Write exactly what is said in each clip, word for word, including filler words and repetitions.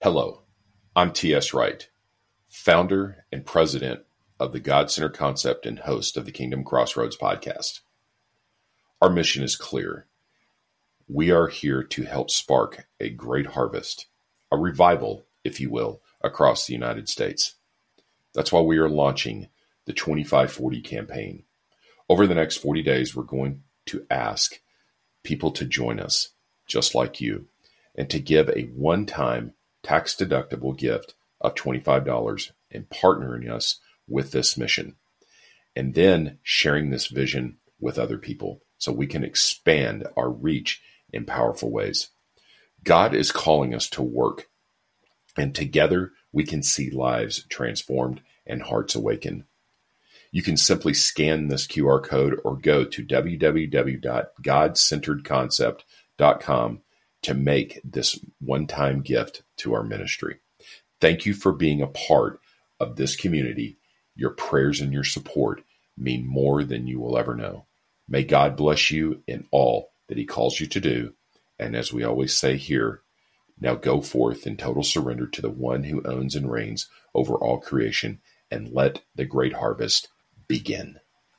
Hello, I'm T S. Wright, founder and president of the God-Centered Concept and host of the Kingdom Crossroads podcast. Our mission is clear. We are here to help spark a great harvest, a revival, if you will, across the United States. That's why we are launching the twenty-five forty campaign. Over the next forty days, we're going to ask people to join us, just like you, and to give a one-time tax-deductible gift of twenty-five dollars and partnering us with this mission. And then sharing this vision with other people so we can expand our reach in powerful ways. God is calling us to work, and together we can see lives transformed and hearts awakened. You can simply scan this Q R code or go to w w w dot god centered concept dot com to make this one-time gift to our ministry. Thank you for being a part of this community. Your prayers and your support mean more than you will ever know. May God bless you in all that He calls you to do. And as we always say here, now go forth in total surrender to the one who owns and reigns over all creation, and let the great harvest begin.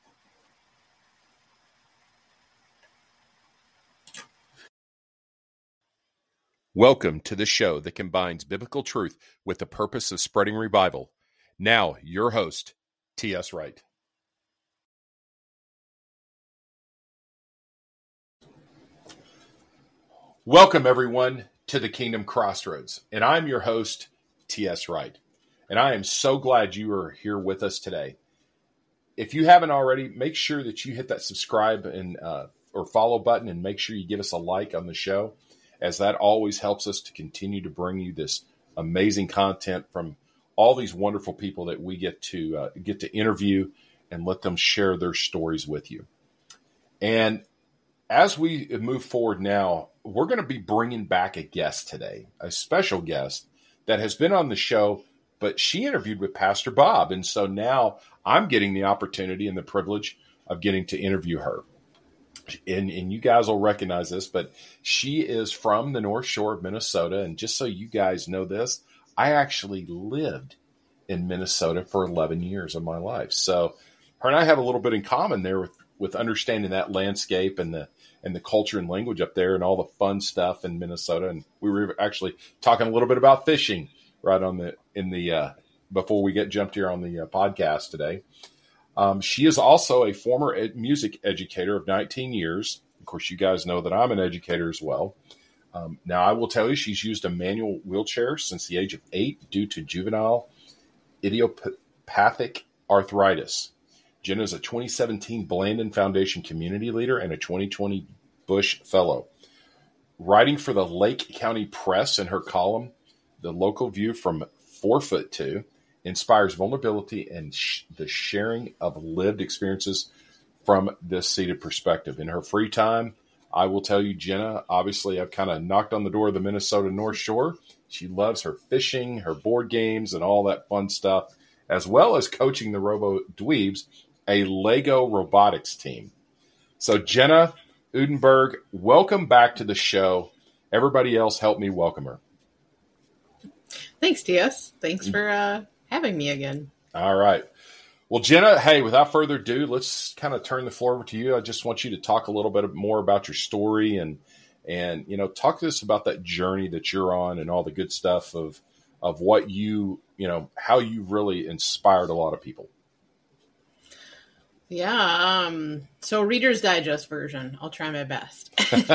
Welcome to the show that combines biblical truth with the purpose of spreading revival. Now, your host, T S. Wright. Welcome, everyone, to the Kingdom Crossroads, and I'm your host, T S. Wright, and I am so glad you are here with us today. If you haven't already, make sure that you hit that subscribe and uh, or follow button, and make sure you give us a like on the show, as that always helps us to continue to bring you this amazing content from all these wonderful people that we get to uh, get to interview and let them share their stories with you. And as we move forward now, we're going to be bringing back a guest today, a special guest that has been on the show, but she interviewed with Pastor Bob. And so now I'm getting the opportunity and the privilege of getting to interview her. And, and you guys will recognize this, but she is from the North Shore of Minnesota. And just so you guys know this, I actually lived in Minnesota for eleven years of my life. So her and I have a little bit in common there with, with understanding that landscape and the and the culture and language up there and all the fun stuff in Minnesota. And we were actually talking a little bit about fishing right on the in the uh, before we get jumped here on the uh, podcast today. Um, she is also a former ed- music educator of nineteen years. Of course, you guys know that I'm an educator as well. Um, now, I will tell you, she's used a manual wheelchair since the age of eight due to juvenile idiopathic arthritis. Jenna is a twenty seventeen Blandon Foundation Community Leader and a twenty twenty Bush Fellow. Writing for the Lake County Press in her column, The Local View from Four Foot Two, inspires vulnerability and sh- the sharing of lived experiences from this seated perspective. In her free time, I will tell you, Jenna, obviously I've kind of knocked on the door of the Minnesota North Shore. She loves her fishing, her board games, and all that fun stuff, as well as coaching the Robo Dweebs, a Lego robotics team. So Jenna Udenberg, welcome back to the show. Everybody else help me welcome her. Thanks, T S. Thanks for uh, having me again. All right. Well, Jenna, hey, without further ado, let's kind of turn the floor over to you. I just want you to talk a little bit more about your story and, and you know, talk to us about that journey that you're on and all the good stuff of, of what you, you know, how you really inspired a lot of people. Yeah. Um, so Reader's Digest version. I'll try my best.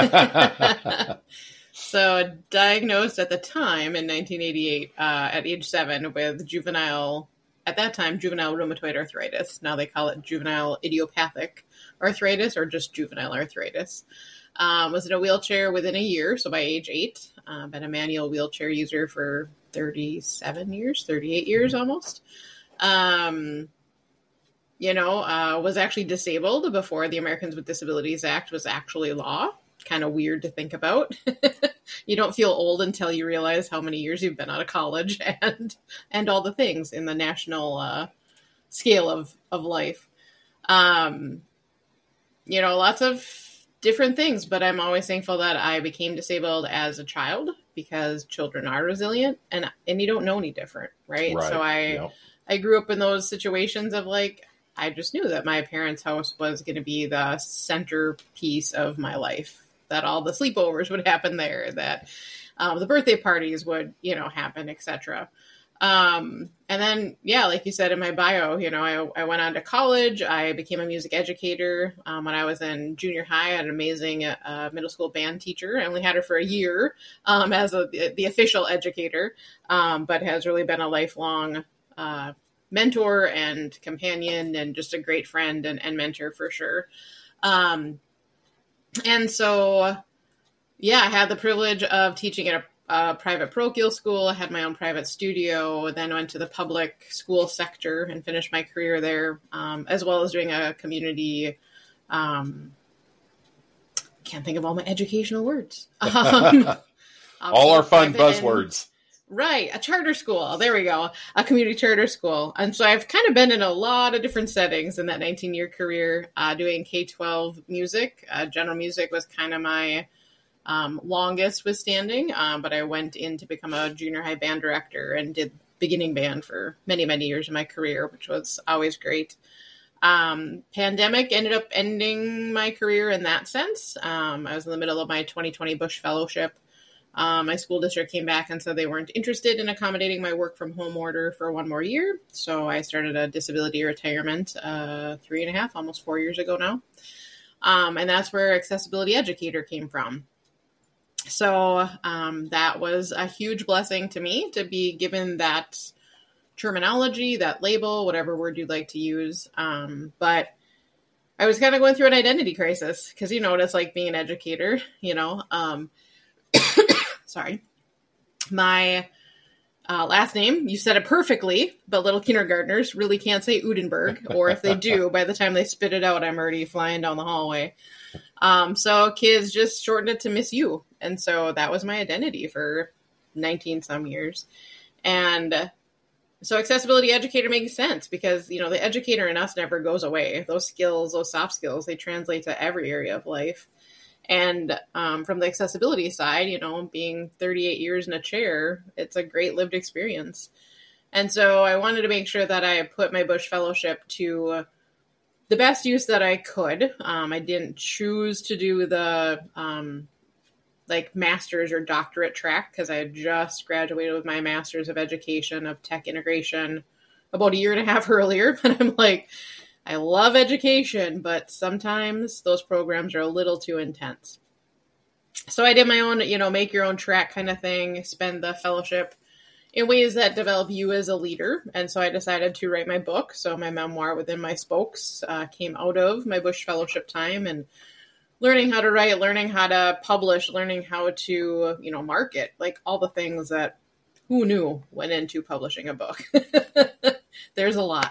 So diagnosed at the time in nineteen eighty-eight uh, at age seven with juvenile, at that time, juvenile rheumatoid arthritis. Now they call it juvenile idiopathic arthritis or just juvenile arthritis. Um, was in a wheelchair within a year. So by age eight, uh, been a manual wheelchair user for thirty-seven years, thirty-eight years almost. Um, you know, uh, was actually disabled before the Americans with Disabilities Act was actually law. Kind of weird to think about. You don't feel old until you realize how many years you've been out of college and and all the things in the national uh, scale of, of life. Um, you know, lots of different things, but I'm always thankful that I became disabled as a child because children are resilient, and and you don't know any different, right? Right. So I Yep. I grew up in those situations of like, I just knew that my parents' house was going to be the centerpiece of my life, that all the sleepovers would happen there, that um, the birthday parties would, you know, happen, et cetera. Um, and then, yeah, like you said in my bio, you know, I, I went on to college. I became a music educator. Um, when I was in junior high, I had an amazing uh, middle school band teacher. I only had her for a year um, as a, the, the official educator, um, but has really been a lifelong uh, mentor and companion and just a great friend and, and mentor for sure. Um, and so, yeah, I had the privilege of teaching at a Uh, private parochial school. I had my own private studio, then went to the public school sector and finished my career there, um, as well as doing a community, um, can't think of all my educational words. Um, All our fun private and- buzzwords. Right, a charter school. There we go. A community charter school. And so I've kind of been in a lot of different settings in that nineteen-year career, uh, doing K twelve music. Uh, general music was kind of my Um, longest withstanding, um, but I went in to become a junior high band director and did beginning band for many, many years of my career, which was always great. Um, pandemic ended up ending my career in that sense. Um, I was in the middle of my twenty twenty Bush Fellowship. Um, my school district came back and said they weren't interested in accommodating my work from home order for one more year. So I started a disability retirement uh, three and a half, almost four years ago now. Um, and that's where Accessibility Educator came from. So um, that was a huge blessing to me to be given that terminology, that label, whatever word you'd like to use. Um, but I was kind of going through an identity crisis because, you know, what it's like being an educator, you know. Um, sorry. My uh, last name, you said it perfectly, but little kindergartners really can't say Udenberg, or if they do, by the time they spit it out, I'm already flying down the hallway. Um, so kids just shortened it to Miss U. And so that was my identity for nineteen some years. And so Accessibility Educator makes sense because, you know, the educator in us never goes away. Those skills, those soft skills, they translate to every area of life. And um, from the accessibility side, you know, being thirty-eight years in a chair, it's a great lived experience. And so I wanted to make sure that I put my Bush Fellowship to the best use that I could. Um, I didn't choose to do the um, like master's or doctorate track because I had just graduated with my master's of education of tech integration about a year and a half earlier. But I'm like, I love education, but sometimes those programs are a little too intense. So I did my own, you know, make your own track kind of thing, spend the fellowship in ways that develop you as a leader. And so I decided to write my book. So my memoir, Within My Spokes, uh, came out of my Bush Fellowship time and learning how to write, learning how to publish, learning how to, you know, market, like all the things that who knew went into publishing a book. There's a lot.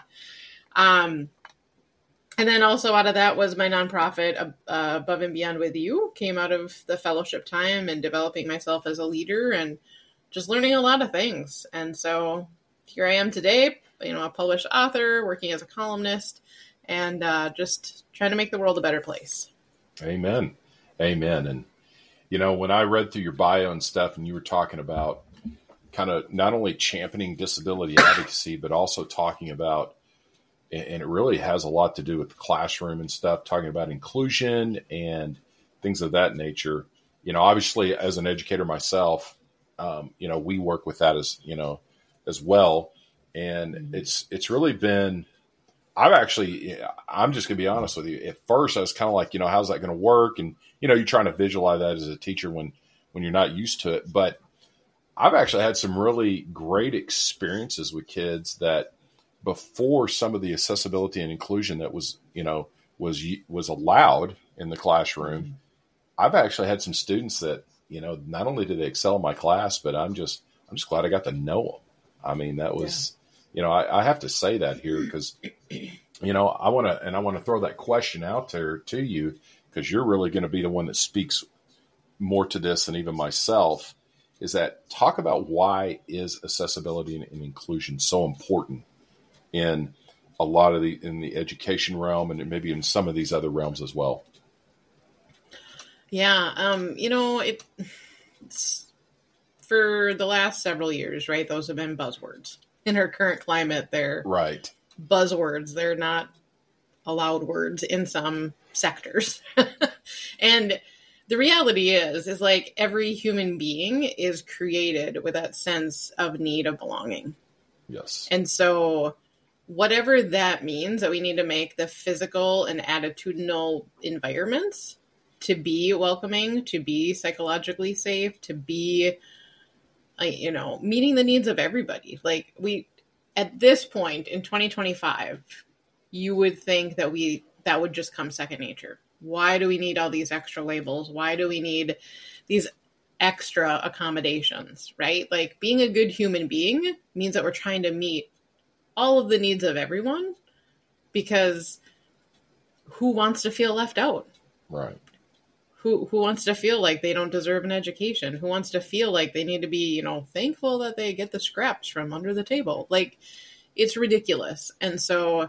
Um, and then also out of that was my nonprofit, uh, Above and Beyond With You, came out of the fellowship time and developing myself as a leader and just learning a lot of things. And so here I am today, you know, a published author, working as a columnist, and uh, just trying to make the world a better place. Amen. Amen. And, you know, when I read through your bio and stuff, and you were talking about kind of not only championing disability advocacy, but also talking about, and it really has a lot to do with the classroom and stuff, talking about inclusion and things of that nature. You know, obviously, as an educator myself, um, you know, we work with that as, you know, as well. And mm-hmm. it's, it's really been, I've actually, I'm just going to be honest with you. At first, I was kind of like, you know, how's that going to work? And, you know, you're trying to visualize that as a teacher when, when you're not used to it. But I've actually had some really great experiences with kids that before some of the accessibility and inclusion that was, you know, was, was allowed in the classroom. Mm-hmm. I've actually had some students that, you know, not only did they excel in my class, but I'm just, I'm just glad I got to know them. I mean, that was, yeah. you know, I, I have to say that here because, you know, I want to, and I want to throw that question out there to you because you're really going to be the one that speaks more to this than even myself, is that talk about why is accessibility and, and inclusion so important in a lot of the, in the education realm and maybe in some of these other realms as well. Yeah. Um, you know, it, it's for the last several years, right, those have been buzzwords. In our current climate, they're right. buzzwords. They're not allowed words in some sectors. And the reality is, is like every human being is created with that sense of need of belonging. Yes. And so whatever that means, that we need to make the physical and attitudinal environments to be welcoming, to be psychologically safe, to be, you know, meeting the needs of everybody. Like we, at this point in twenty twenty-five, you would think that we, that would just come second nature. Why do we need all these extra labels? Why do we need these extra accommodations, right? Like being a good human being means that we're trying to meet all of the needs of everyone, because who wants to feel left out? Right. Who who wants to feel like they don't deserve an education? Who wants to feel like they need to be, you know, thankful that they get the scraps from under the table? Like, it's ridiculous. And so,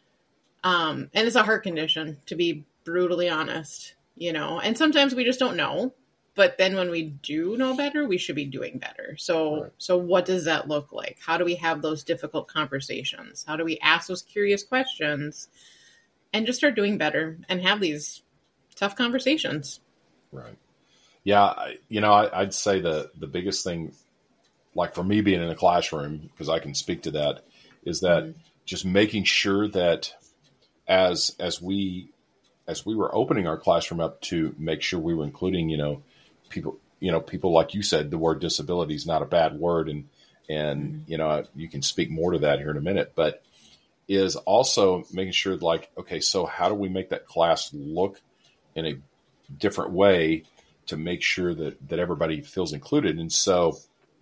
um, and it's a heart condition, to be brutally honest, you know, and sometimes we just don't know. But then when we do know better, we should be doing better. So, right. so what does that look like? How do we have those difficult conversations? How do we ask those curious questions and just start doing better and have these tough conversations? Right. Yeah. I, you know, I, I'd say the, the biggest thing, like for me being in a classroom, because I can speak to that, is that mm-hmm. just making sure that as, as we, as we were opening our classroom up to make sure we were including, you know, people, you know, people, like you said, the word disability is not a bad word. And, and, mm-hmm. you know, you can speak more to that here in a minute, but is also making sure like, okay, so how do we make that class look in a different way to make sure that, that everybody feels included? And so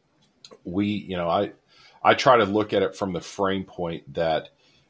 we, you know, I, I try to look at it from the frame point that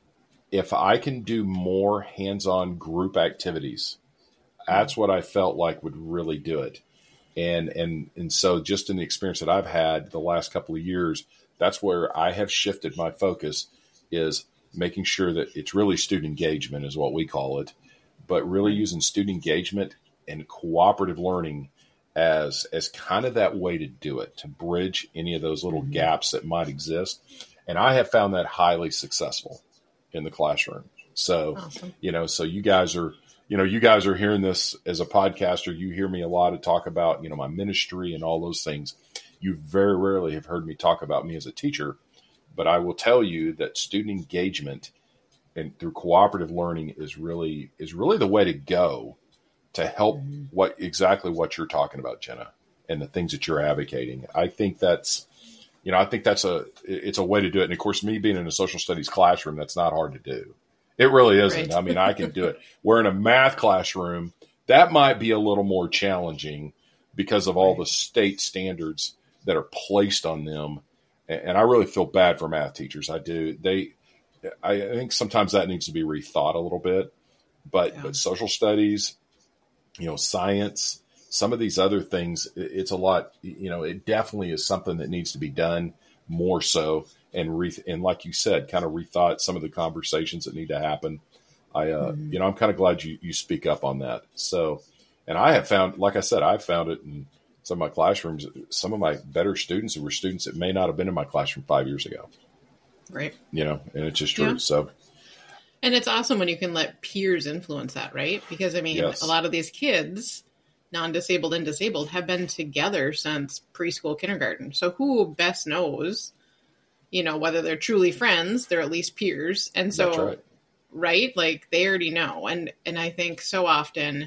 if I can do more hands-on group activities, that's what I felt like would really do it. And, and, and so just in the experience that I've had the last couple of years, that's where I have shifted my focus, is making sure that it's really student engagement is what we call it, but really using student engagement and cooperative learning as, as kind of that way to do it, to bridge any of those little mm-hmm. gaps that might exist. And I have found that highly successful in the classroom. So, awesome. you know, so you guys are, you know, you guys are hearing this as a podcaster. You hear me a lot to talk about, you know, my ministry and all those things. You very rarely have heard me talk about me as a teacher, but I will tell you that student engagement and through cooperative learning is really, is really the way to go to help mm-hmm. what exactly what you're talking about, Jenna, and the things that you're advocating. I think that's, you know, I think that's a, it's a way to do it. And of course, me being in a social studies classroom, that's not hard to do. It really isn't. Right. I mean, I can do it. We're in a math classroom. That might be a little more challenging because of all right. the state standards that are placed on them. And I really feel bad for math teachers. I do. They, I think sometimes that needs to be rethought a little bit, but, yeah. but social studies, you know, science, some of these other things, it's a lot, you know, it definitely is something that needs to be done more so. And, re- and like you said, kind of rethought some of the conversations that need to happen. I, uh, mm-hmm. you know, I'm kind of glad you, you speak up on that. So, and I have found, like I said, I've found it in some of my classrooms, some of my better students were students that may not have been in my classroom five years ago. Right. You know, and it's just true. Yeah. So, and it's awesome when you can let peers influence that, right? Because I mean, yes. a lot of these kids, non-disabled and disabled, have been together since preschool, kindergarten. So who best knows, you know, whether they're truly friends, they're at least peers. And so, That's right. right, like they already know. And, and I think so often,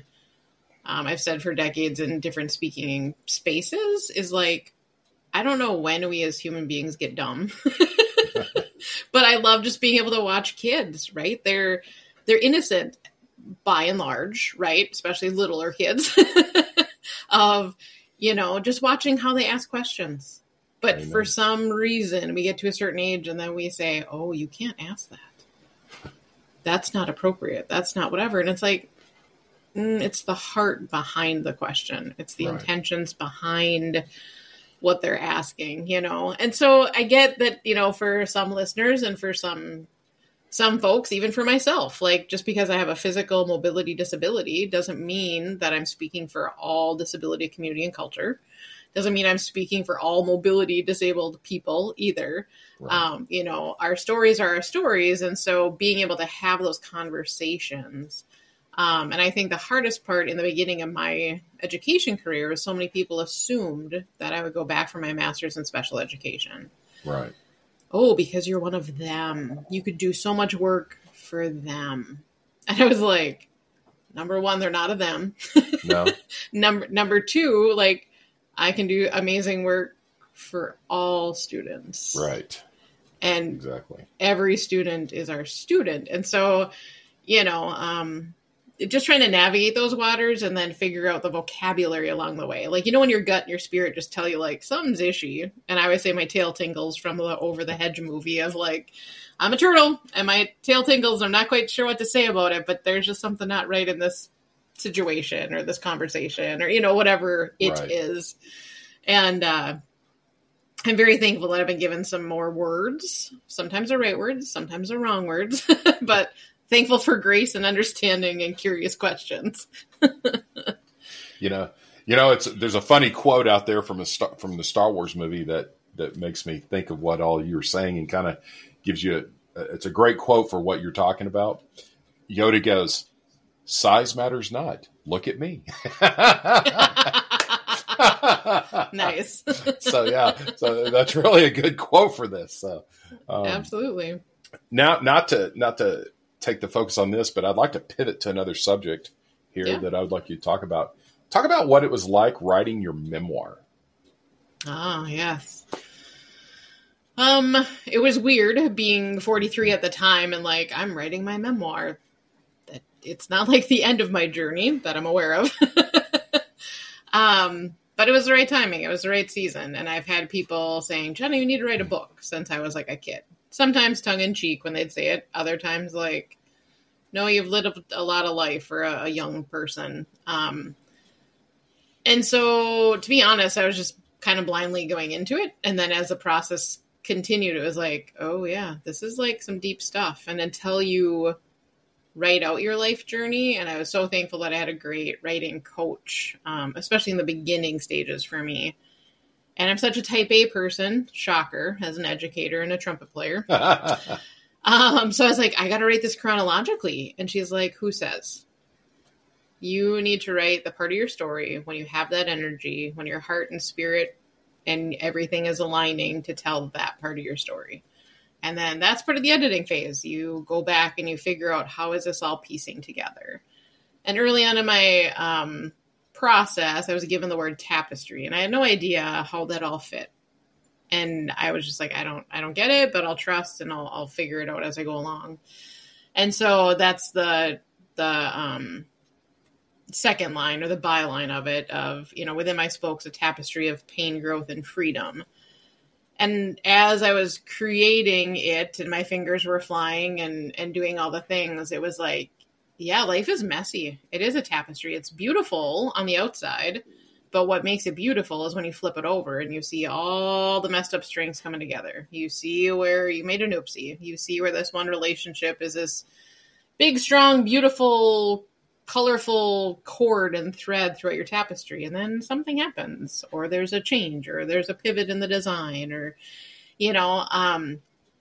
um, I've said for decades in different speaking spaces, is like, I don't know when we as human beings get dumb, but I love just being able to watch kids, right? They're, they're innocent by and large, right? Especially littler kids of, you know, just watching how they ask questions. But Amen. For some reason, we get to a certain age and then we say, oh, you can't ask that. That's not appropriate. That's not whatever. And it's like, mm, it's the heart behind the question. It's the right. intentions behind what they're asking, you know? And so I get that, you know, for some listeners and for some, some folks, even for myself, like just because I have a physical mobility disability doesn't mean that I'm speaking for all disability community and culture. Doesn't mean I'm speaking for all mobility disabled people either. Right. Um, you know, our stories are our stories. And so being able to have those conversations. Um, and I think the hardest part in the beginning of my education career was so many people assumed that I would go back for my master's in special education. Right. Oh, because you're one of them. You could do so much work for them. And I was like, number one, they're not a them. No. number number two, like, I can do amazing work for all students. Right. And exactly. Every student is our student. And so, you know, um, just trying to navigate those waters and then figure out the vocabulary along the way. Like, you know, when your gut and your spirit just tell you, like, something's ishy. And I always say my tail tingles from the Over the Hedge movie of, like, I'm a turtle and my tail tingles. I'm not quite sure what to say about it, but there's just something not right in this situation or this conversation or, you know, whatever it Right. is. And uh, I'm very thankful that I've been given some more words. Sometimes they're right words, sometimes they're wrong words, but thankful for grace and understanding and curious questions. you know, you know, it's there's a funny quote out there from a star, from the Star Wars movie that that makes me think of what all you're saying and kind of gives you. A, it's a great quote for what you're talking about. Yoda goes, "Size matters not. Look at me." Nice. So yeah, so that's really a good quote for this. So um, absolutely. Now, not to not to. take the focus on this, but I'd like to pivot to another subject here yeah. that I would like you to talk about. Talk about what it was like writing your memoir. Oh, yes. Um, it was weird being forty-three at the time and like, I'm writing my memoir. That it's not like the end of my journey that I'm aware of. um, but it was the right timing. It was the right season. And I've had people saying, Jenna, you need to write a book since I was like a kid. Sometimes tongue in cheek when they'd say it. Other times like, no, you've lived a lot of life for a, a young person. Um, and so to be honest, I was just kind of blindly going into it. And then as the process continued, it was like, oh yeah, this is like some deep stuff. And until you write out your life journey, and I was so thankful that I had a great writing coach, um, especially in the beginning stages for me. And I'm such a type A person, shocker, as an educator and a trumpet player. um, so I was like, I got to write this chronologically. And she's like, who says? You need to write the part of your story when you have that energy, when your heart and spirit and everything is aligning to tell that part of your story. And then that's part of the editing phase. You go back and you figure out, how is this all piecing together? And early on in my um process, I was given the word tapestry and I had no idea how that all fit. And I was just like, I don't, I don't get it, but I'll trust and I'll, I'll figure it out as I go along. And so that's the, the, um, second line or the byline of it of, you know, within my spokes, a tapestry of pain, growth, and freedom. And as I was creating it and my fingers were flying and, and doing all the things, it was like, yeah, life is messy. It is a tapestry. It's beautiful on the outside, but what makes it beautiful is when you flip it over and you see all the messed up strings coming together. You see where you made an oopsie. You see where this one relationship is this big, strong, beautiful, colorful cord and thread throughout your tapestry. And then something happens, or there's a change, or there's a pivot in the design, or, you know, um,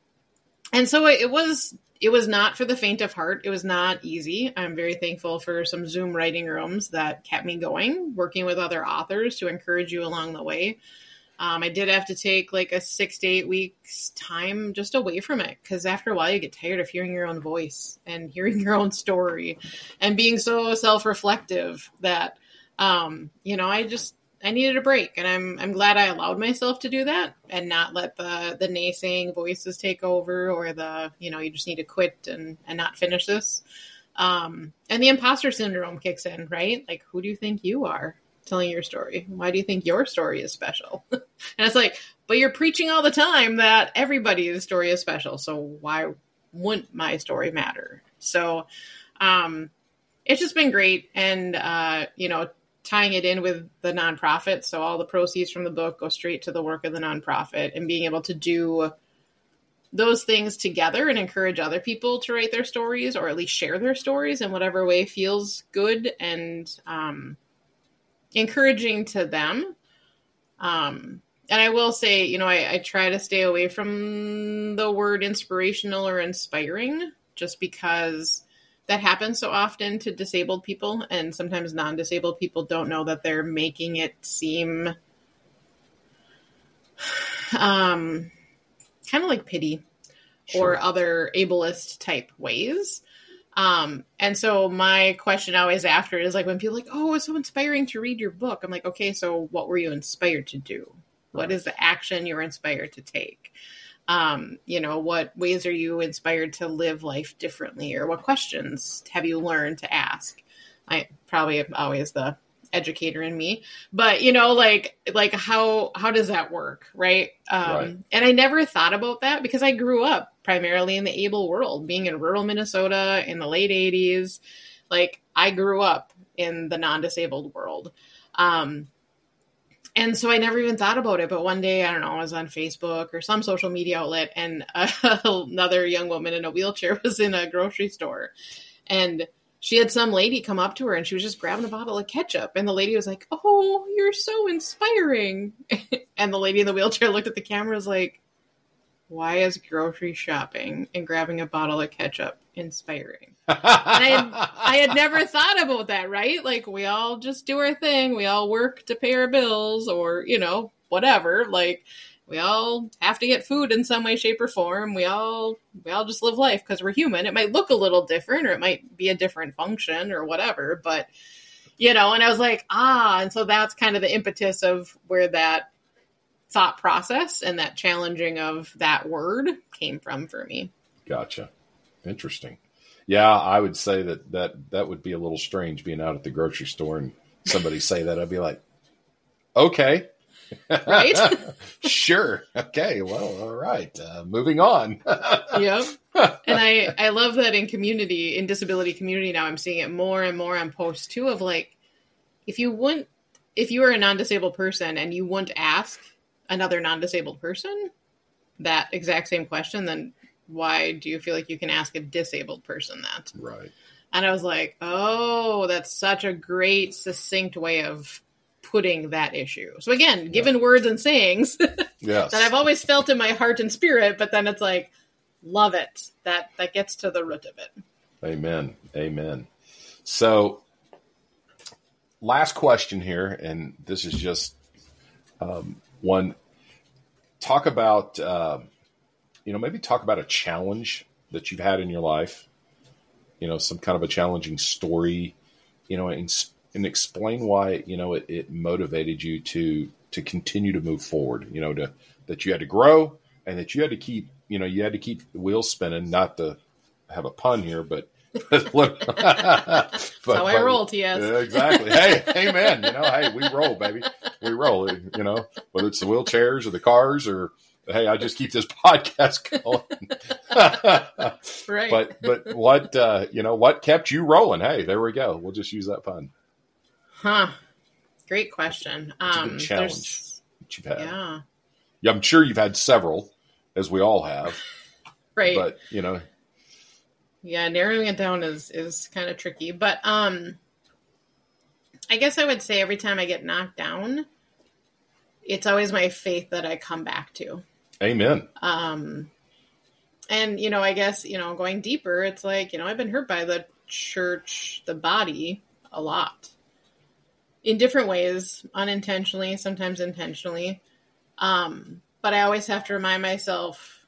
and so it, it was... It was not for the faint of heart. It was not easy. I'm very thankful for some Zoom writing rooms that kept me going, working with other authors to encourage you along the way. Um, I did have to take like a six to eight weeks time just away from it, because after a while you get tired of hearing your own voice and hearing your own story and being so self-reflective that, um, you know, I just, I needed a break, and I'm I'm glad I allowed myself to do that and not let the the naysaying voices take over, or the, you know, you just need to quit and, and not finish this. Um, and the imposter syndrome kicks in, right? Like, who do you think you are telling your story? Why do you think your story is special? And it's like, but you're preaching all the time that everybody's story is special. So why wouldn't my story matter? So um, it's just been great. And, uh, you know, tying it in with the nonprofit. So all the proceeds from the book go straight to the work of the nonprofit, and being able to do those things together and encourage other people to write their stories, or at least share their stories in whatever way feels good and um, encouraging to them. Um, and I will say, you know, I, I try to stay away from the word inspirational or inspiring, just because that happens so often to disabled people, and sometimes non-disabled people don't know that they're making it seem um, kind of like pity Sure. or other ableist type ways. Um, and so my question always after it is like, when people are like, oh, it's so inspiring to read your book. I'm like, okay, so what were you inspired to do? What Right. is the action you're inspired to take? Um, you know, what ways are you inspired to live life differently, or what questions have you learned to ask? I probably am always the educator in me, but you know, like, like how, how does that work? Right. Um, Right. and I never thought about that because I grew up primarily in the able world, being in rural Minnesota in the late eighties. Like, I grew up in the non-disabled world. Um, And so I never even thought about it. But one day, I don't know, I was on Facebook or some social media outlet, and uh, another young woman in a wheelchair was in a grocery store. And she had some lady come up to her, and she was just grabbing a bottle of ketchup. And the lady was like, oh, you're so inspiring. And the lady in the wheelchair looked at the camera and was like, why is grocery shopping and grabbing a bottle of ketchup inspiring? And I had, I had never thought about that, right? Like, we all just do our thing. We all work to pay our bills, or, you know, whatever. Like, we all have to get food in some way, shape, or form. We all, we all just live life because we're human. It might look a little different, or it might be a different function or whatever, but, you know, and I was like, ah, and so that's kind of the impetus of where that thought process and that challenging of that word came from for me. Gotcha. Interesting. Yeah, I would say that, that that would be a little strange, being out at the grocery store and somebody say that. I'd be like, okay. Right? Sure. Okay. Well, all right. Uh, moving on. Yep. And I, I love that in community, in disability community now, I'm seeing it more and more on posts too, of like, if you wouldn't, if you were a non-disabled person and you wouldn't ask another non-disabled person that exact same question, then why do you feel like you can ask a disabled person that? Right. And I was like, oh, that's such a great, succinct way of putting that issue. So again, given Yeah. words and sayings Yes. that I've always felt in my heart and spirit, but then it's like, love it. That that gets to the root of it. Amen. Amen. So, last question here, and this is just um, one. Talk about, uh, you know, maybe talk about a challenge that you've had in your life. You know, some kind of a challenging story. You know, and, and explain why, you know, it, it motivated you to to continue to move forward. You know, to that you had to grow, and that you had to keep, you know, you had to keep the wheels spinning. Not to have a pun here, but. but, but That's how I but- roll, T S. Yeah, exactly. Hey, amen. You know, hey, we roll, baby. We roll. You know, whether it's the wheelchairs or the cars, or hey, I just keep this podcast going. Right. But but what uh, you know, what kept you rolling? Hey, there we go. We'll just use that pun. Huh. Great question. It's a Um, good challenge there's- that you've had. Yeah. Yeah, I'm sure you've had several, as we all have. Right. But you know, Yeah, narrowing it down is is kind of tricky, but um I guess I would say every time I get knocked down, it's always my faith that I come back to. amen. Um and you know, I guess, you know, going deeper, it's like, you know, I've been hurt by the church, the body a lot. In different ways, unintentionally, sometimes intentionally. Um but I always have to remind myself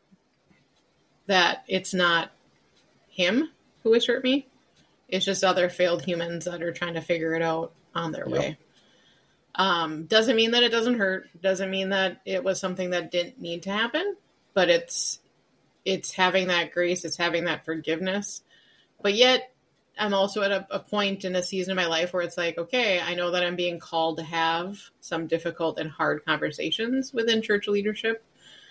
that it's not him who has hurt me. It's just other failed humans that are trying to figure it out on their Yep. way. Um, doesn't mean that it doesn't hurt. Doesn't mean that it was something that didn't need to happen. But it's it's having that grace. It's having that forgiveness. But yet, I'm also at a, a point in a season of my life where it's like, okay, I know that I'm being called to have some difficult and hard conversations within church leadership,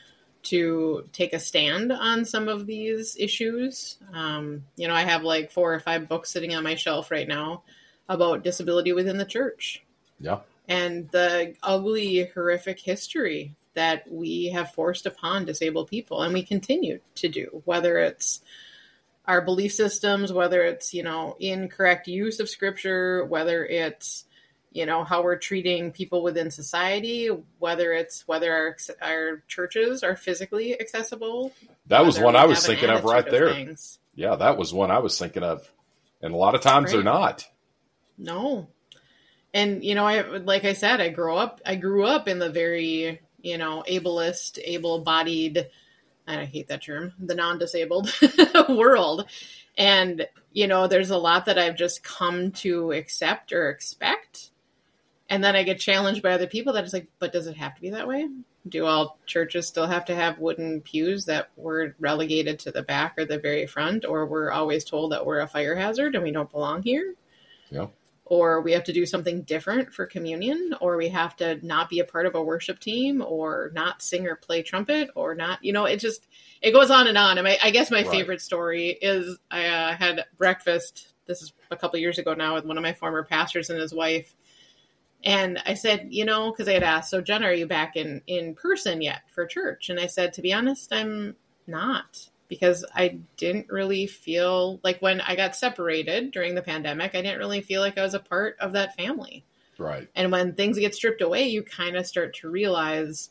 to take a stand on some of these issues. Um, you know, I have like four or five books sitting on my shelf right now about disability within the church Yeah. and the ugly, horrific history that we have forced upon disabled people, and we continue to do, whether it's our belief systems, whether it's, you know, incorrect use of scripture, whether it's, you know, how we're treating people within society, whether it's whether our, our churches are physically accessible. That was one I was thinking of right of there. Things. Yeah, that was one I was thinking of. And a lot of times right. they're not. No. And, you know, I like I said, I grew up, I grew up in the very, you know, ableist, able-bodied, I hate that term, the non-disabled world. And, you know, there's a lot that I've just come to accept or expect. And then I get challenged by other people that is like, but does it have to be that way? Do all churches still have to have wooden pews that were relegated to the back or the very front? Or we're always told that we're a fire hazard and we don't belong here? Yeah. Or we have to do something different for communion, or we have to not be a part of a worship team, or not sing or play trumpet, or not, you know, it just, it goes on and on. And I, I guess my right. favorite story is I uh, had breakfast, this is a couple of years ago now, with one of my former pastors and his wife. And I said, you know, because I had asked, so Jenna, are you back in, in person yet for church? And I said, to be honest, I'm not. Because I didn't really feel like when I got separated during the pandemic, I didn't really feel like I was a part of that family. Right. And when things get stripped away, you kind of start to realize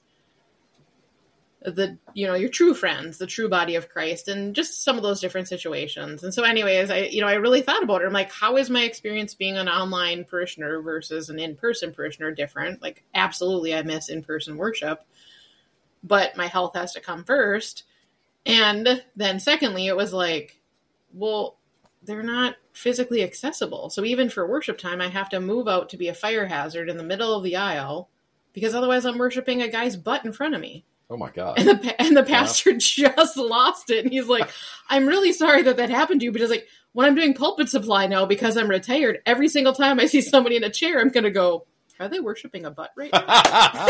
the, you know, your true friends, the true body of Christ, and just some of those different situations. And so anyways, I, you know, I really thought about it. I'm like, how is my experience being an online parishioner versus an in-person parishioner different? Like, absolutely, I miss in-person worship, but my health has to come first. And then secondly, it was like, well, they're not physically accessible. So even for worship time, I have to move out to be a fire hazard in the middle of the aisle because otherwise I'm worshiping a guy's butt in front of me. Oh my God. And the, and the pastor yeah. just lost it. And he's like, I'm really sorry that that happened to you. Because like when I'm doing pulpit supply now, because I'm retired, every single time I see somebody in a chair, I'm going to go, are they worshiping a butt right now?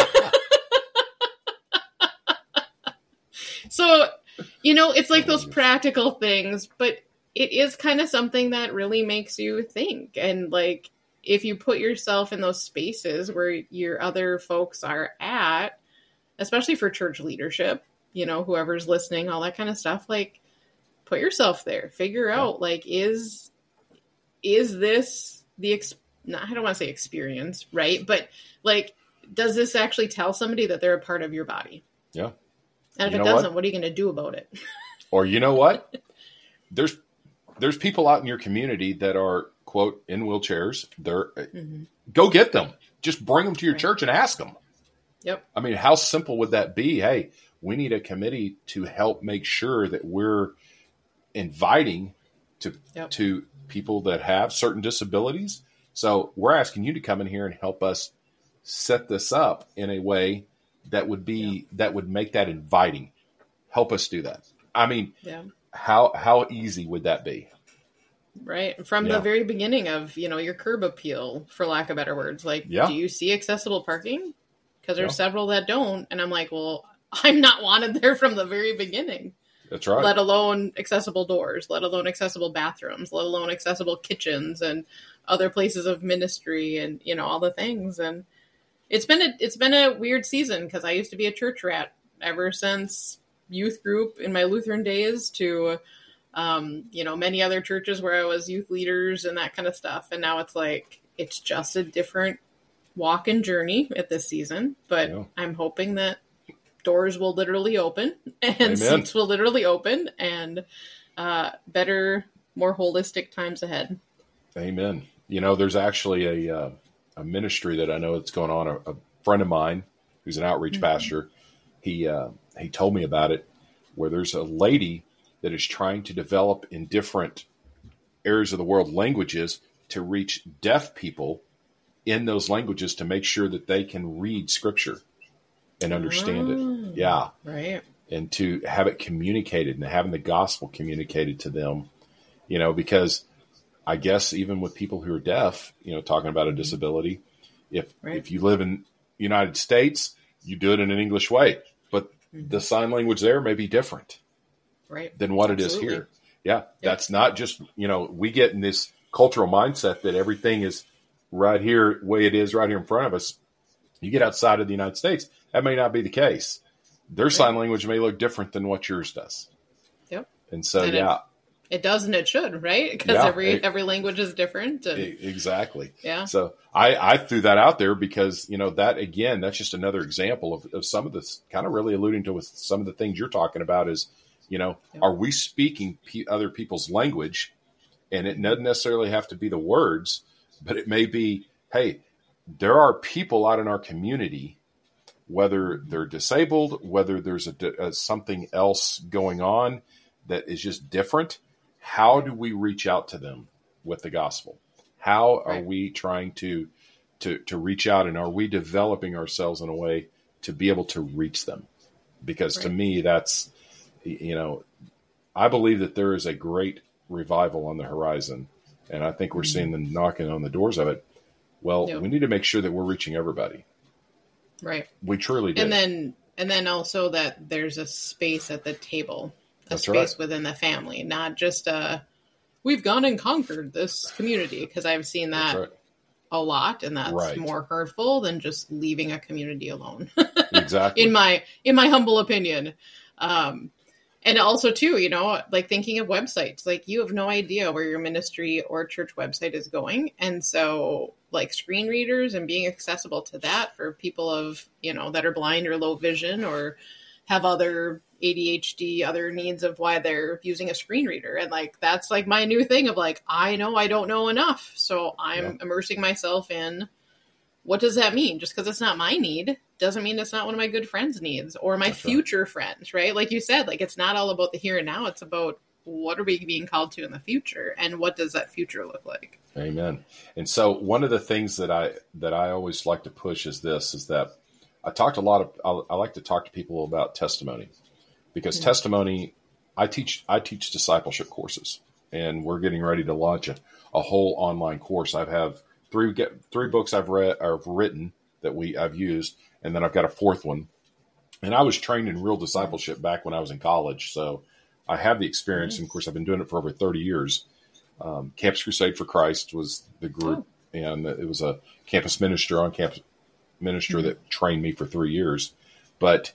So, you know, it's like those practical things, but it is kind of something that really makes you think. And like, if you put yourself in those spaces where your other folks are at, especially for church leadership, you know, whoever's listening, all that kind of stuff, like put yourself there, figure yeah. out like, is, is this the, ex- not, I don't want to say experience, right? But like, does this actually tell somebody that they're a part of your body? Yeah. And if you it know doesn't, what? what are you going to do about it? Or you know what? There's there's people out in your community that are, quote, in wheelchairs. They're mm-hmm. Go get them. Just bring them to your right. church and ask them. Yep. I mean, how simple would that be? Hey, we need a committee to help make sure that we're inviting to yep. to people that have certain disabilities. So we're asking you to come in here and help us set this up in a way that would be yeah. that would make that inviting. Help us do that. I mean, yeah. how how easy would that be? Right. From yeah. the very beginning of, you know, your curb appeal, for lack of better words, like, yeah. do you see accessible parking? Because there's yeah. several that don't. And I'm like, well, I'm not wanted there from the very beginning. That's right. Let alone accessible doors, let alone accessible bathrooms, let alone accessible kitchens and other places of ministry and, you know, all the things. And It's been a it's been a weird season because I used to be a church rat ever since youth group in my Lutheran days to, um, you know, many other churches where I was youth leaders and that kind of stuff. And now it's like, it's just a different walk and journey at this season. But yeah. I'm hoping that doors will literally open and Amen. Seats will literally open and uh, better, more holistic times ahead. Amen. You know, there's actually a... Uh... a ministry that I know that's going on. A, a friend of mine who's an outreach mm-hmm. pastor, he uh, he told me about it, where there's a lady that is trying to develop in different areas of the world languages to reach deaf people in those languages to make sure that they can read scripture and understand oh, it. Yeah. Right. And to have it communicated and having the gospel communicated to them, you know, because I guess even with people who are deaf, you know, talking about a disability, if right. if you live in the United States, you do it in an English way, but mm-hmm. the sign language there may be different right. than what Absolutely. It is here. Yeah, yep. That's not just, you know, we get in this cultural mindset that everything is right here, way it is right here in front of us. You get outside of the United States, that may not be the case. Their right. sign language may look different than what yours does. Yep. And so, and yeah. It, It does and it should, right? Because Yeah, every it- every language is different. And, E- Exactly. yeah. So I, I threw that out there because, you know, that again, that's just another example of, of some of this kind of really alluding to with some of the things you're talking about is, you know, Yeah. are we speaking pe other people's language? And it doesn't necessarily have to be the words, but it may be, hey, there are people out in our community, whether they're disabled, whether there's a, a something else going on that is just different. How do we reach out to them with the gospel? How are Right. we trying to, to, to reach out, and are we developing ourselves in a way to be able to reach them? Because to Right. me, that's, you know, I believe that there is a great revival on the horizon, and I think we're Mm-hmm. seeing them knocking on the doors of it. Well, Yep. we need to make sure that we're reaching everybody. Right. We truly do. And then and then also that there's a space at the table, a That's space right. within the family, not just a we've gone and conquered this community, because I've seen That's that right. a lot, and that's Right. more hurtful than just leaving a community alone. Exactly. in my in my humble opinion. Um and also too, you know, like thinking of websites, like you have no idea where your ministry or church website is going. And so like screen readers and being accessible to that for people of, you know, that are blind or low vision or have other A D H D, other needs of why they're using a screen reader. And like, that's like my new thing of like, I know I don't know enough. So I'm Yeah. immersing myself in what does that mean? Just because it's not my need doesn't mean it's not one of my good friends' needs or my That's right. future friends, right? Like you said, like it's not all about the here and now. It's about what are we being called to in the future, and what does that future look like? Amen. And so one of the things that I that I always like to push is this: is that I talked a lot of I, I like to talk to people about testimony, because Mhm. testimony. I teach I teach discipleship courses, and we're getting ready to launch a, a whole online course. I have three get three books I've read or I've written that we I've used, and then I've got a fourth one. And I was trained in real discipleship back when I was in college, so I have the experience. Nice. And of course, I've been doing it for over thirty years. Um, Campus Crusade for Christ was the group, Oh. and it was a campus minister on campus minister Mhm. that trained me for three years. But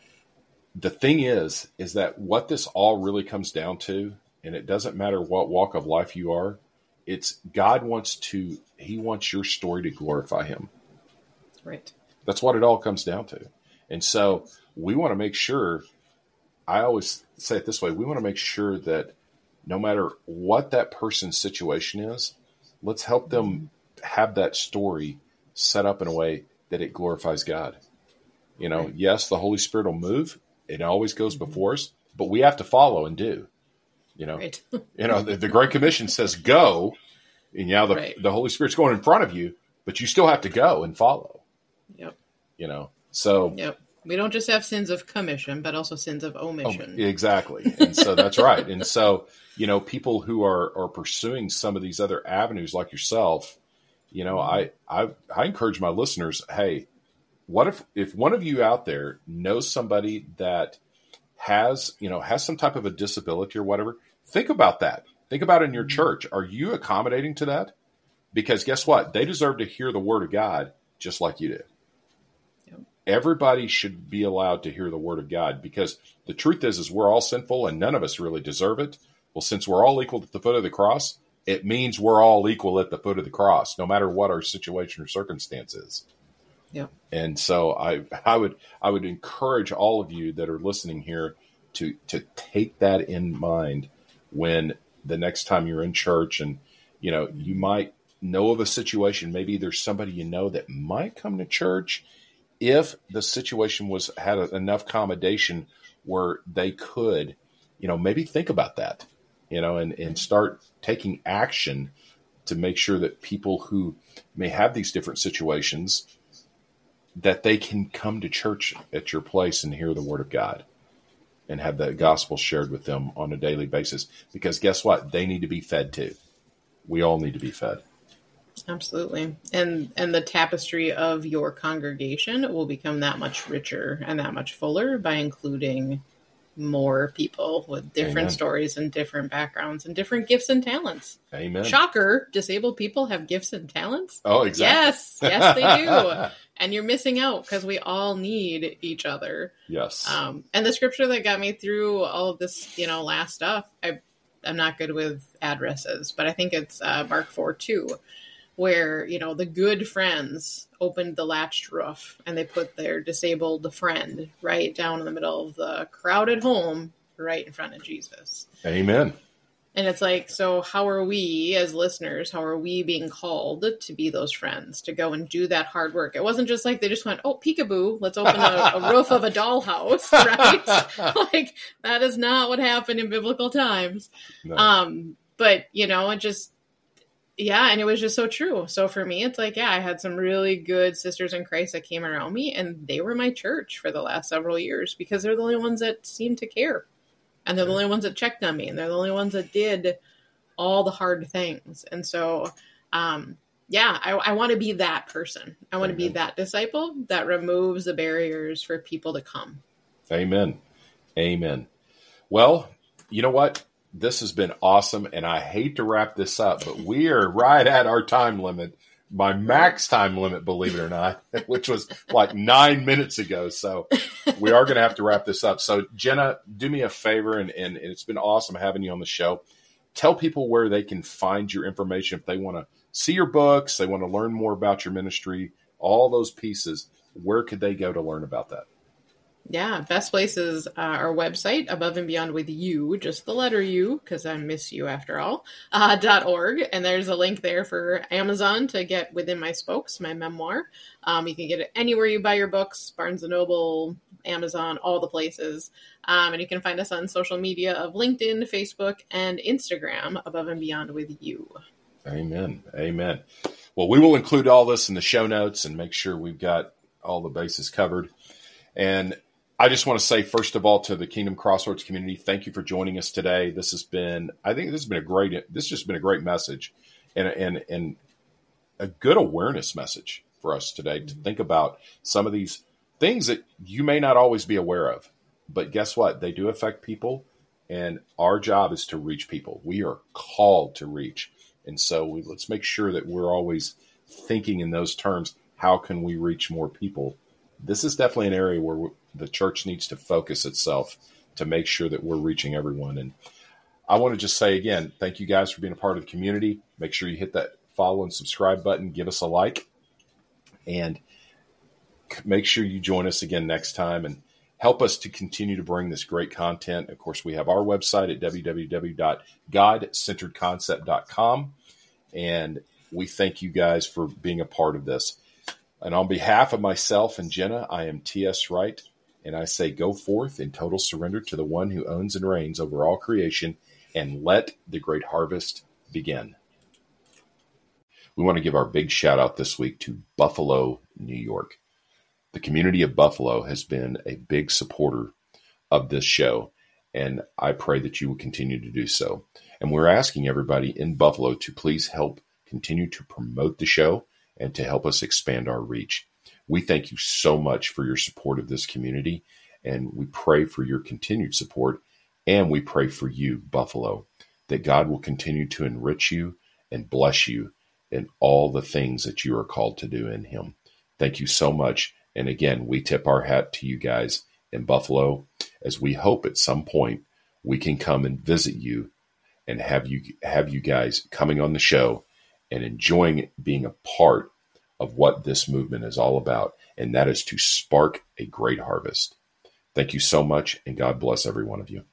the thing is, is that what this all really comes down to, and it doesn't matter what walk of life you are, it's God wants to, he wants your story to glorify him. Right. That's what it all comes down to. And so we want to make sure, I always say it this way, we want to make sure that no matter what that person's situation is, let's help them have that story set up in a way that it glorifies God. You know, Right. yes, the Holy Spirit will move. It always goes before us, but we have to follow and do. You know, Right. you know, the, the Great Commission says go, and now the, Right. the Holy Spirit's going in front of you, but you still have to go and follow. Yep. You know, so Yep. We don't just have sins of commission, but also sins of oh, omission. exactly, and so that's right. And so, you know, people who are are pursuing some of these other avenues, like yourself, you know, I I I encourage my listeners, hey, what if if one of you out there knows somebody that has, you know, has some type of a disability or whatever, think about that. Think about it in your church. Are you accommodating to that? Because guess what? They deserve to hear the word of God just like you do. Yep. Everybody should be allowed to hear the word of God, because the truth is, is we're all sinful and none of us really deserve it. Well, since we're all equal at the foot of the cross, it means we're all equal at the foot of the cross, no matter what our situation or circumstance is. Yep. And so I, I would, I would encourage all of you that are listening here to, to take that in mind when the next time you're in church, and, you know, you might know of a situation, maybe there's somebody you know that might come to church if the situation was had a, enough accommodation where they could, you know, maybe think about that, you know, and, and start taking action to make sure that people who may have these different situations, that they can come to church at your place and hear the word of God and have the gospel shared with them on a daily basis. Because guess what? They need to be fed too. We all need to be fed. Absolutely. And and the tapestry of your congregation will become that much richer and that much fuller by including more people with different Amen. stories and different backgrounds and different gifts and talents. Amen. Shocker, disabled people have gifts and talents? Oh, exactly. Yes, yes they do. And you're missing out because we all need each other. Yes. Um, and the scripture that got me through all of this, you know, last stuff, I I'm not good with addresses, but I think it's uh, Mark four two, where, you know, the good friends opened the latched roof and they put their disabled friend right down in the middle of the crowded home, right in front of Jesus. Amen. And it's like, so how are we as listeners, how are we being called to be those friends, to go and do that hard work? It wasn't just like they just went, oh, peekaboo, let's open a, a roof of a dollhouse, right? Like, that is not what happened in biblical times. No. Um, but, you know, it just, yeah, and it was just so true. So for me, it's like, yeah, I had some really good sisters in Christ that came around me, and they were my church for the last several years because they're the only ones that seemed to care. And they're the only ones that checked on me, and they're the only ones that did all the hard things. And so, um, yeah, I, I want to be that person. I want to be that disciple that removes the barriers for people to come. Amen. Amen. Well, you know what? This has been awesome, and I hate to wrap this up, but we are right at our time limit, my max time limit, believe it or not, which was like nine minutes ago. So we are going to have to wrap this up. So Jenna, do me a favor, and, and it's been awesome having you on the show. Tell people where they can find your information if they want to see your books, they want to learn more about your ministry, all those pieces. Where could they go to learn about that? Yeah, best place is uh, our website, Above and Beyond with You, just the letter U, because I miss you after all, uh, dot org. And there's a link there for Amazon to get Within My Spokes, my memoir. Um, you can get it anywhere you buy your books, Barnes and Noble, Amazon, all the places. Um, and you can find us on social media of LinkedIn, Facebook, and Instagram, Above and Beyond with You. Amen. Amen. Well, we will include all this in the show notes and make sure we've got all the bases covered. And I just want to say, first of all, to the Kingdom Crossroads community, thank you for joining us today. This has been, I think this has been a great, this has just been a great message and, and, and a good awareness message for us today to think about some of these things that you may not always be aware of, but guess what? They do affect people, and our job is to reach people. We are called to reach. And so we, let's make sure that we're always thinking in those terms. How can we reach more people? This is definitely an area where the church needs to focus itself to make sure that we're reaching everyone. And I want to just say again, thank you guys for being a part of the community. Make sure you hit that follow and subscribe button. Give us a like. And make sure you join us again next time and help us to continue to bring this great content. Of course, we have our website at w w w dot god centered concept dot com. And we thank you guys for being a part of this. And on behalf of myself and Jenna, I am T S Wright, and I say go forth in total surrender to the one who owns and reigns over all creation, and let the great harvest begin. We want to give our big shout out this week to Buffalo, New York. The community of Buffalo has been a big supporter of this show, and I pray that you will continue to do so. And we're asking everybody in Buffalo to please help continue to promote the show and to help us expand our reach. We thank you so much for your support of this community, and we pray for your continued support, and we pray for you, Buffalo, that God will continue to enrich you and bless you in all the things that you are called to do in Him. Thank you so much, and again, we tip our hat to you guys in Buffalo, as we hope at some point we can come and visit you and have you have you guys coming on the show and enjoying being a part of what this movement is all about, and that is to spark a great harvest. Thank you so much, and God bless every one of you.